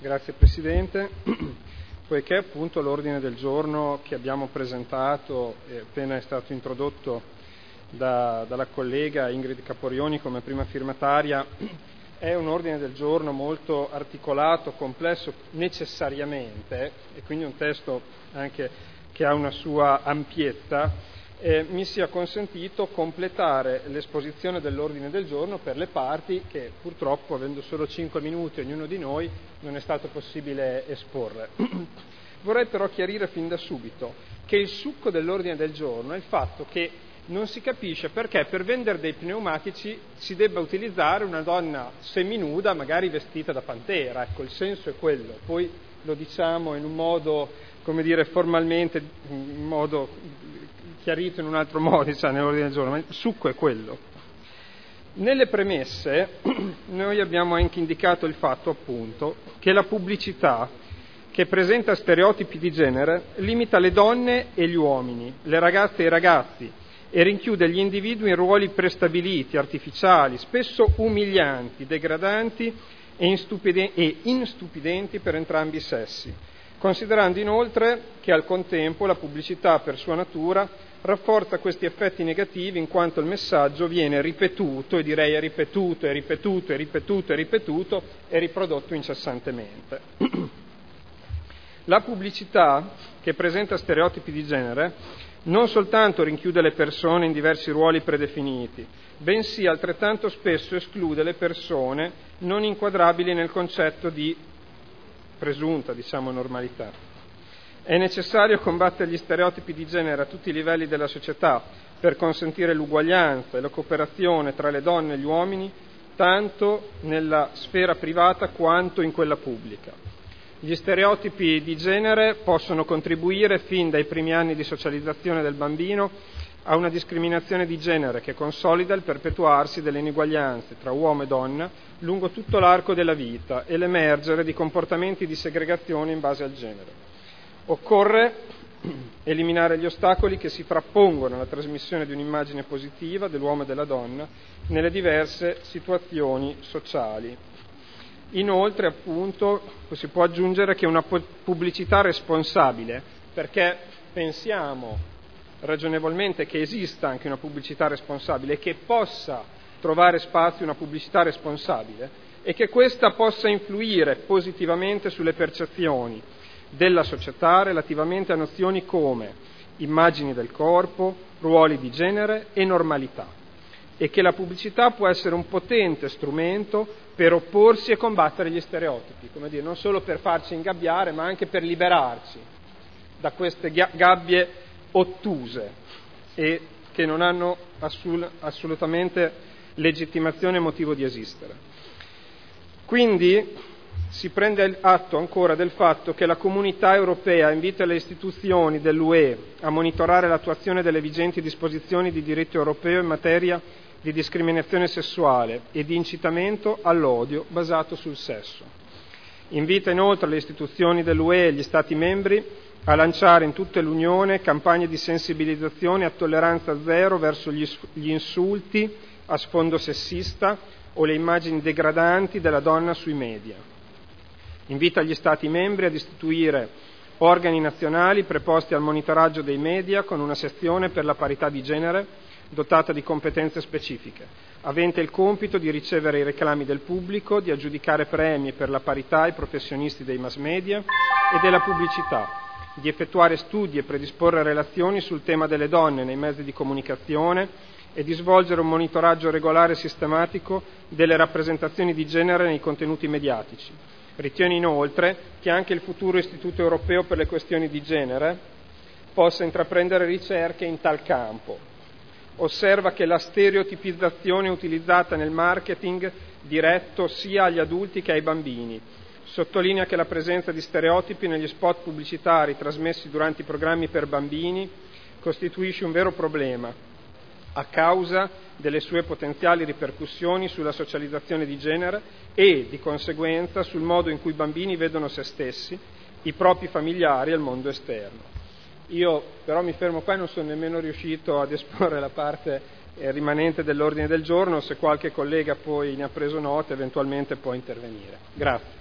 Grazie Presidente. Poiché appunto l'ordine del giorno che abbiamo presentato appena è stato introdotto dalla collega Ingrid Caporioni come prima firmataria, è un ordine del giorno molto articolato, complesso necessariamente, e quindi un testo anche che ha una sua ampiezza, mi sia consentito completare l'esposizione dell'ordine del giorno per le parti che purtroppo, avendo solo 5 minuti ognuno di noi, non è stato possibile esporre. Vorrei però chiarire fin da subito che il succo dell'ordine del giorno è il fatto che non si capisce perché per vendere dei pneumatici si debba utilizzare una donna seminuda, magari vestita da pantera. Ecco, il senso è quello. Poi lo diciamo in un modo, come dire, formalmente, in modo chiarito in un altro modo, nell'ordine del giorno, ma il succo è quello. Nelle premesse noi abbiamo anche indicato il fatto, appunto, che la pubblicità che presenta stereotipi di genere limita le donne e gli uomini, le ragazze e i ragazzi, e rinchiude gli individui in ruoli prestabiliti, artificiali, spesso umilianti, degradanti e instupidenti per entrambi i sessi, considerando inoltre che al contempo la pubblicità per sua natura rafforza questi effetti negativi in quanto il messaggio viene ripetuto, e direi è ripetuto e ripetuto e ripetuto e ripetuto e riprodotto incessantemente. La pubblicità che presenta stereotipi di genere non soltanto rinchiude le persone in diversi ruoli predefiniti, bensì altrettanto spesso esclude le persone non inquadrabili nel concetto di presunta, normalità. È necessario combattere gli stereotipi di genere a tutti i livelli della società per consentire l'uguaglianza e la cooperazione tra le donne e gli uomini, tanto nella sfera privata quanto in quella pubblica. Gli stereotipi di genere possono contribuire fin dai primi anni di socializzazione del bambino a una discriminazione di genere che consolida il perpetuarsi delle ineguaglianze tra uomo e donna lungo tutto l'arco della vita e l'emergere di comportamenti di segregazione in base al genere. Occorre eliminare gli ostacoli che si frappongono alla trasmissione di un'immagine positiva dell'uomo e della donna nelle diverse situazioni sociali. Inoltre, appunto, si può aggiungere che una pubblicità responsabile, perché pensiamo ragionevolmente che esista anche una pubblicità responsabile, che possa trovare spazio una pubblicità responsabile e che questa possa influire positivamente sulle percezioni della società relativamente a nozioni come immagini del corpo, ruoli di genere e normalità, e che la pubblicità può essere un potente strumento per opporsi e combattere gli stereotipi, non solo per farci ingabbiare, ma anche per liberarci da queste gabbie ottuse e che non hanno assolutamente legittimazione e motivo di esistere. Quindi si prende atto ancora del fatto che la Comunità Europea invita le istituzioni dell'UE a monitorare l'attuazione delle vigenti disposizioni di diritto europeo in materia di discriminazione sessuale e di incitamento all'odio basato sul sesso. Invita inoltre le istituzioni dell'UE e gli Stati membri a lanciare in tutta l'Unione campagne di sensibilizzazione a tolleranza zero verso gli insulti a sfondo sessista o le immagini degradanti della donna sui media. Invita gli Stati membri ad istituire organi nazionali preposti al monitoraggio dei media con una sezione per la parità di genere dotata di competenze specifiche, avente il compito di ricevere i reclami del pubblico, di aggiudicare premi per la parità ai professionisti dei mass media e della pubblicità, di effettuare studi e predisporre relazioni sul tema delle donne nei mezzi di comunicazione e di svolgere un monitoraggio regolare e sistematico delle rappresentazioni di genere nei contenuti mediatici. Ritiene inoltre che anche il futuro Istituto Europeo per le questioni di genere possa intraprendere ricerche in tal campo. Osserva che la stereotipizzazione utilizzata nel marketing diretto sia agli adulti che ai bambini. Sottolinea che la presenza di stereotipi negli spot pubblicitari trasmessi durante i programmi per bambini costituisce un vero problema a causa delle sue potenziali ripercussioni sulla socializzazione di genere e, di conseguenza, sul modo in cui i bambini vedono se stessi, i propri familiari e il mondo esterno. Io però mi fermo qua e non sono nemmeno riuscito ad esporre la parte rimanente dell'ordine del giorno. Se qualche collega poi ne ha preso nota, eventualmente può intervenire. Grazie.